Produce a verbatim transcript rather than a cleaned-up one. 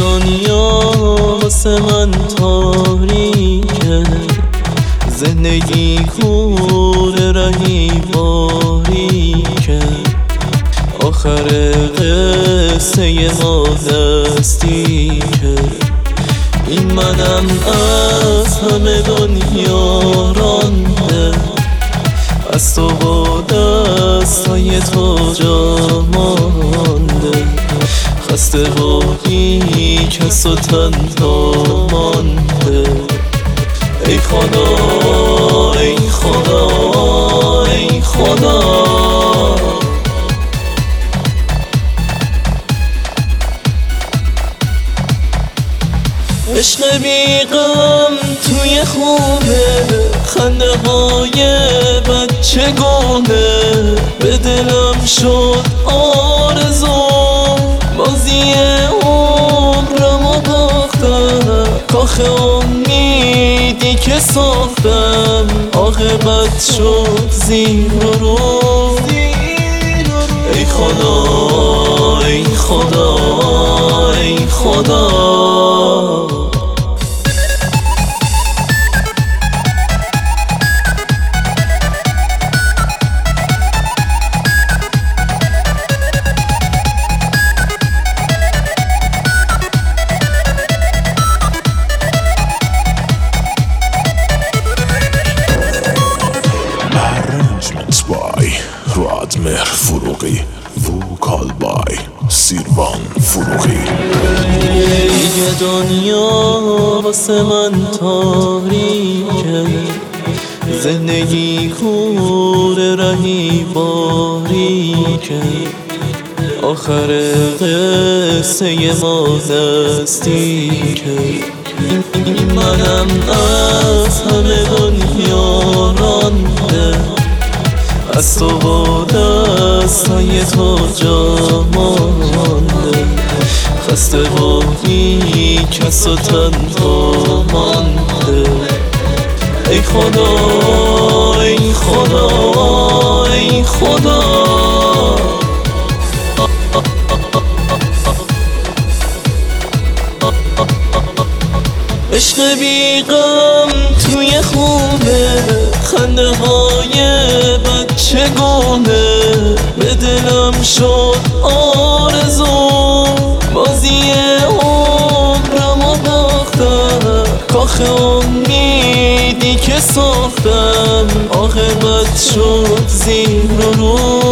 دنیا واسه من تاریکه، زندگی کور رهی باریکه، آخر قصه ما دستیکه. این منم از همه دنیا رانده، از تو و دستای تو جا مانده، خسته و بی کس و تنها مانده. ای خدا ای خدا ای خدا، عشق بی غم توی خونه، خنده های بچه گونه، به دلم شد آرزو، بازی عمرمو باختم، کاخ امیدی که ساختم، عاقبت شد زیر و رو. ای خدا ای خدا ای خدا، رادمهر فروغی، وکال بای سیروان فروغی. دیگه دنیا واسه من تاریکه، زندگی کور رهی باریکه، آخر قصه ما دستیکه. این منم از همه دنیا رانده، از تو و دستای تو جا مانده، خسته و بی کس و تنها مانده. ای خدا ای خدا ای خدا، عشق بی غم توی خونه، خنده های بچه گونه، به دلم شد آرزو، بازی عمرمو باختم، کاخ امیدی که ساختم، عاقبت شد زیر و رو.